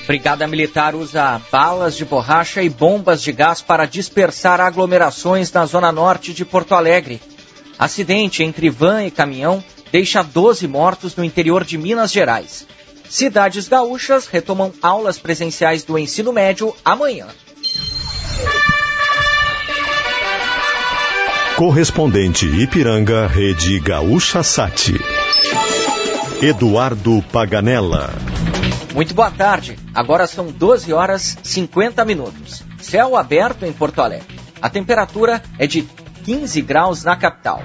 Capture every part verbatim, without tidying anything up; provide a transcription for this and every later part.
Brigada Militar usa balas de borracha e bombas de gás para dispersar aglomerações na zona norte de Porto Alegre. Acidente entre van e caminhão deixa doze mortos no interior de Minas Gerais. Cidades gaúchas retomam aulas presenciais do ensino médio amanhã. Correspondente Ipiranga, Rede Gaúcha Sat. Eduardo Paganella. Muito boa tarde. Agora são doze horas e cinquenta minutos. Céu aberto em Porto Alegre. A temperatura é de quinze graus na capital.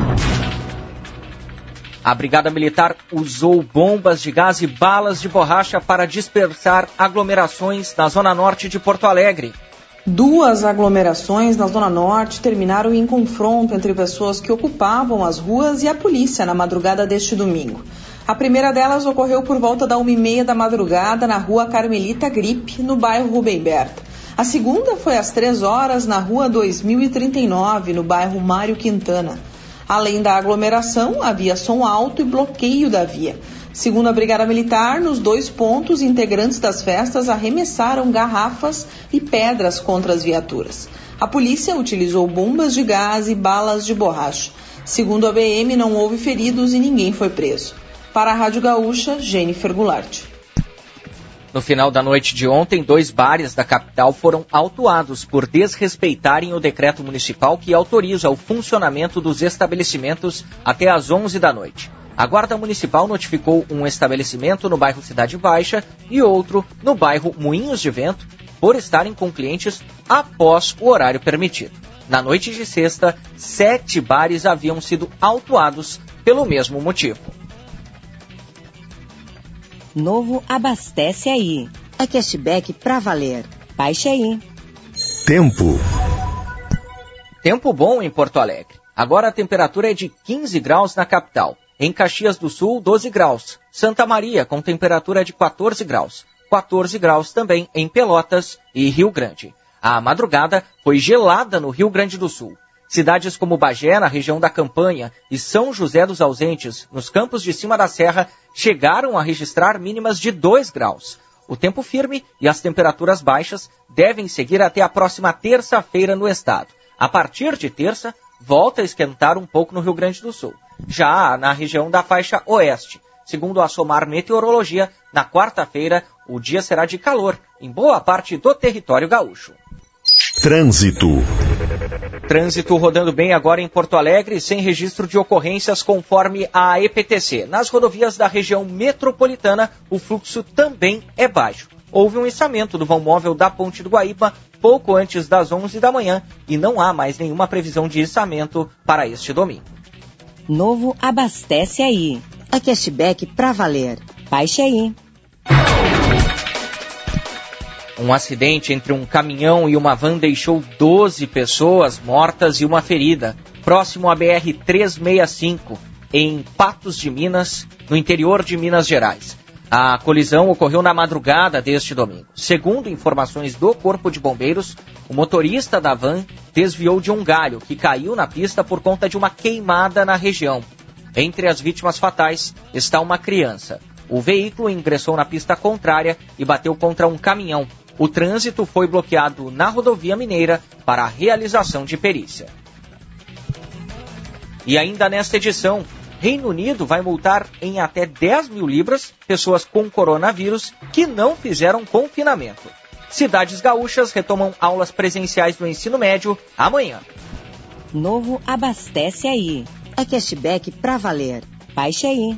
A Brigada Militar usou bombas de gás e balas de borracha para dispersar aglomerações na zona norte de Porto Alegre. Duas aglomerações na Zona Norte terminaram em confronto entre pessoas que ocupavam as ruas e a polícia na madrugada deste domingo. A primeira delas ocorreu por volta da uma e meia da madrugada na rua Carmelita Gripe, no bairro Rubem Berta. A segunda foi às três horas na rua dois mil e trinta e nove, no bairro Mário Quintana. Além da aglomeração, havia som alto e bloqueio da via. Segundo a Brigada Militar, nos dois pontos, integrantes das festas arremessaram garrafas e pedras contra as viaturas. A polícia utilizou bombas de gás e balas de borracha. Segundo a B M, não houve feridos e ninguém foi preso. Para a Rádio Gaúcha, Jennifer Goulart. No final da noite de ontem, dois bares da capital foram autuados por desrespeitarem o decreto municipal que autoriza o funcionamento dos estabelecimentos até às onze da noite. A Guarda Municipal notificou um estabelecimento no bairro Cidade Baixa e outro no bairro Moinhos de Vento por estarem com clientes após o horário permitido. Na noite de sexta, sete bares haviam sido autuados pelo mesmo motivo. Novo Abastece Aí. É cashback pra valer. Baixe aí. Tempo. Tempo bom em Porto Alegre. Agora a temperatura é de quinze graus na capital. Em Caxias do Sul, doze graus. Santa Maria, com temperatura de quatorze graus. quatorze graus também em Pelotas e Rio Grande. A madrugada foi gelada no Rio Grande do Sul. Cidades como Bagé, na região da Campanha, e São José dos Ausentes, nos campos de cima da serra, chegaram a registrar mínimas de dois graus. O tempo firme e as temperaturas baixas devem seguir até a próxima terça-feira no estado. A partir de terça, volta a esquentar um pouco no Rio Grande do Sul. Já na região da faixa oeste, segundo a SOMAR Meteorologia, na quarta-feira o dia será de calor em boa parte do território gaúcho. Trânsito. Trânsito rodando bem agora em Porto Alegre, sem registro de ocorrências conforme a E P T C. Nas rodovias da região metropolitana, o fluxo também é baixo. Houve um içamento do vão móvel da Ponte do Guaíba pouco antes das onze da manhã e não há mais nenhuma previsão de içamento para este domingo. Novo Abastece Aí. É cashback pra valer. Baixe aí. Um acidente entre um caminhão e uma van deixou doze pessoas mortas e uma ferida, próximo à B R trezentos e sessenta e cinco, em Patos de Minas, no interior de Minas Gerais. A colisão ocorreu na madrugada deste domingo. Segundo informações do Corpo de Bombeiros, o motorista da van desviou de um galho que caiu na pista por conta de uma queimada na região. Entre as vítimas fatais está uma criança. O veículo ingressou na pista contrária e bateu contra um caminhão. O trânsito foi bloqueado na rodovia mineira para a realização de perícia. E ainda nesta edição, Reino Unido vai multar em até dez mil libras pessoas com coronavírus que não fizeram confinamento. Cidades gaúchas retomam aulas presenciais do ensino médio amanhã. Novo Abastece Aí. É cashback pra valer. Baixe aí.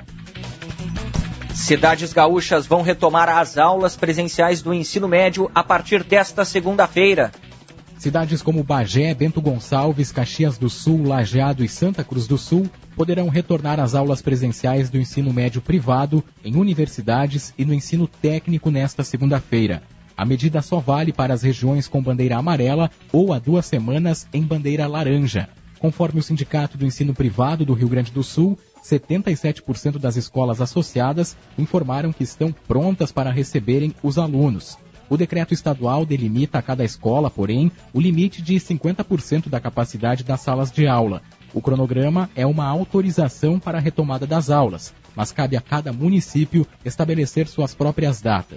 Cidades gaúchas vão retomar as aulas presenciais do ensino médio a partir desta segunda-feira. Cidades como Bagé, Bento Gonçalves, Caxias do Sul, Lajeado e Santa Cruz do Sul poderão retornar às aulas presenciais do ensino médio privado em universidades e no ensino técnico nesta segunda-feira. A medida só vale para as regiões com bandeira amarela ou há duas semanas em bandeira laranja. Conforme o Sindicato do Ensino Privado do Rio Grande do Sul, setenta e sete por cento das escolas associadas informaram que estão prontas para receberem os alunos. O decreto estadual delimita a cada escola, porém, o limite de cinquenta por cento da capacidade das salas de aula. O cronograma é uma autorização para a retomada das aulas, mas cabe a cada município estabelecer suas próprias datas.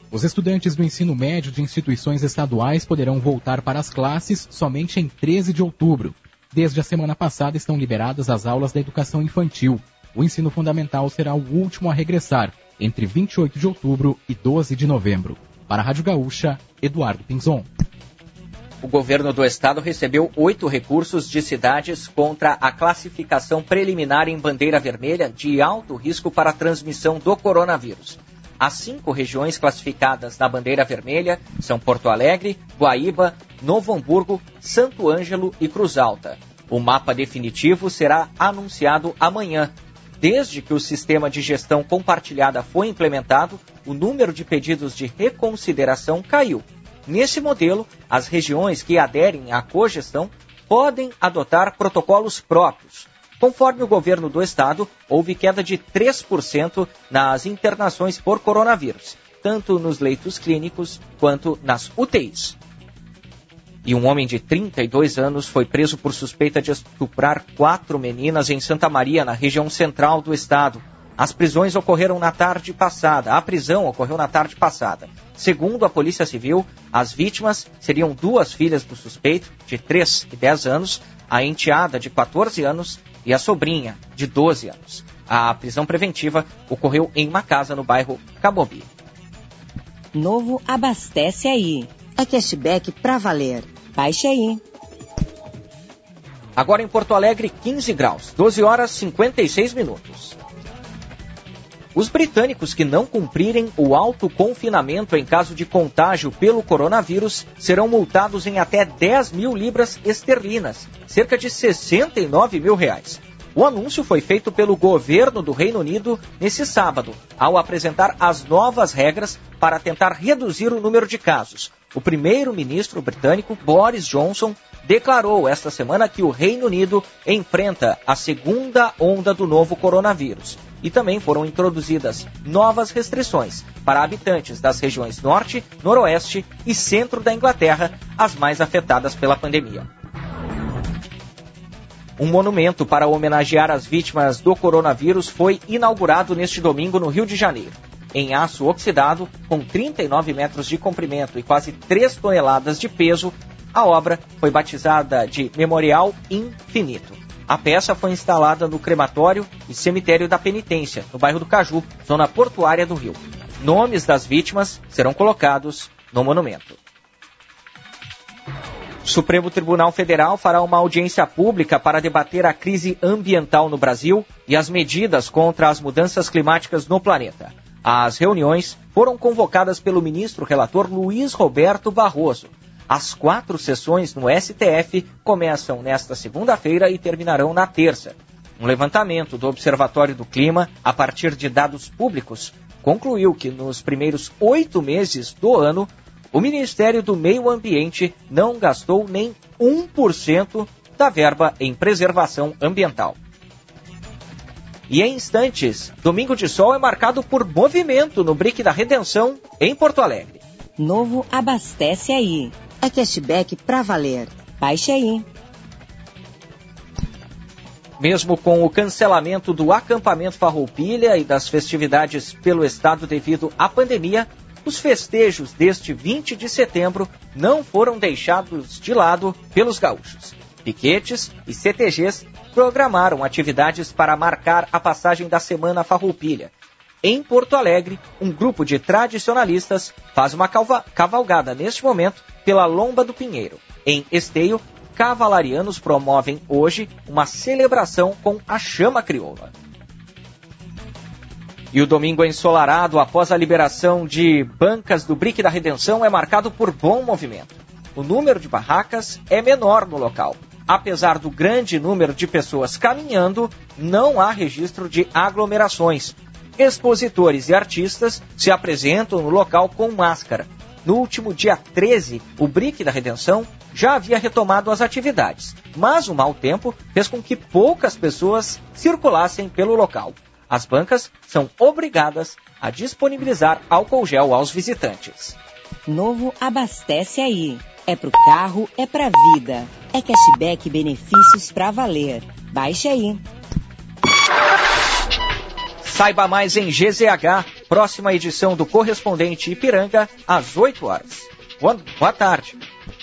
Os estudantes do ensino médio de instituições estaduais poderão voltar para as classes somente em treze de outubro. Desde a semana passada estão liberadas as aulas da educação infantil. O ensino fundamental será o último a regressar, entre vinte e oito de outubro e doze de novembro. Para a Rádio Gaúcha, Eduardo Pinzon. O governo do estado recebeu oito recursos de cidades contra a classificação preliminar em bandeira vermelha de alto risco para a transmissão do coronavírus. As cinco regiões classificadas na bandeira vermelha são Porto Alegre, Guaíba, Novo Hamburgo, Santo Ângelo e Cruz Alta. O mapa definitivo será anunciado amanhã. Desde que o sistema de gestão compartilhada foi implementado, o número de pedidos de reconsideração caiu. Nesse modelo, as regiões que aderem à cogestão podem adotar protocolos próprios. Conforme o governo do estado, houve queda de três por cento nas internações por coronavírus, tanto nos leitos clínicos quanto nas U T Is. E um homem de trinta e dois anos foi preso por suspeita de estuprar quatro meninas em Santa Maria, na região central do estado. As prisões ocorreram na tarde passada. A prisão ocorreu na tarde passada. Segundo a Polícia Civil, as vítimas seriam duas filhas do suspeito, de três e dez anos, a enteada de quatorze anos e a sobrinha, de doze anos. A prisão preventiva ocorreu em uma casa no bairro Cabobi. Novo Abastece Aí. É cashback pra valer. Baixe aí. Agora em Porto Alegre, quinze graus, doze horas e cinquenta e seis minutos. Os britânicos que não cumprirem o autoconfinamento em caso de contágio pelo coronavírus serão multados em até dez mil libras esterlinas, cerca de sessenta e nove mil reais. O anúncio foi feito pelo governo do Reino Unido nesse sábado, ao apresentar as novas regras para tentar reduzir o número de casos. O primeiro-ministro britânico, Boris Johnson, declarou esta semana que o Reino Unido enfrenta a segunda onda do novo coronavírus. E também foram introduzidas novas restrições para habitantes das regiões norte, noroeste e centro da Inglaterra, as mais afetadas pela pandemia. Um monumento para homenagear as vítimas do coronavírus foi inaugurado neste domingo no Rio de Janeiro. Em aço oxidado, com trinta e nove metros de comprimento e quase três toneladas de peso, a obra foi batizada de Memorial Infinito. A peça foi instalada no crematório e cemitério da Penitência, no bairro do Caju, zona portuária do Rio. Nomes das vítimas serão colocados no monumento. O Supremo Tribunal Federal fará uma audiência pública para debater a crise ambiental no Brasil e as medidas contra as mudanças climáticas no planeta. As reuniões foram convocadas pelo ministro relator Luiz Roberto Barroso. As quatro sessões no S T F começam nesta segunda-feira e terminarão na terça. Um levantamento do Observatório do Clima, a partir de dados públicos, concluiu que nos primeiros oito meses do ano, o Ministério do Meio Ambiente não gastou nem um por cento da verba em preservação ambiental. E em instantes, Domingo de Sol é marcado por movimento no Brick da Redenção, em Porto Alegre. Novo Abastece Aí. É cashback pra valer. Baixe aí. Mesmo com o cancelamento do acampamento Farroupilha e das festividades pelo estado devido à pandemia, os festejos deste vinte de setembro não foram deixados de lado pelos gaúchos. Piquetes e C T Gs programaram atividades para marcar a passagem da Semana Farroupilha. Em Porto Alegre, um grupo de tradicionalistas faz uma calva- cavalgada neste momento pela Lomba do Pinheiro. Em Esteio, cavalarianos promovem hoje uma celebração com a chama crioula. E o domingo ensolarado após a liberação de bancas do Brick da Redenção é marcado por bom movimento. O número de barracas é menor no local. Apesar do grande número de pessoas caminhando, não há registro de aglomerações. Expositores e artistas se apresentam no local com máscara. No último dia treze, o Brick da Redenção já havia retomado as atividades, mas o mau tempo fez com que poucas pessoas circulassem pelo local. As bancas são obrigadas a disponibilizar álcool gel aos visitantes. Novo Abastece Aí. É pro carro, é pra vida. É cashback e benefícios pra valer. Baixe aí. Saiba mais em G Z H. Próxima edição do Correspondente Ipiranga, às oito horas. Boa, boa tarde.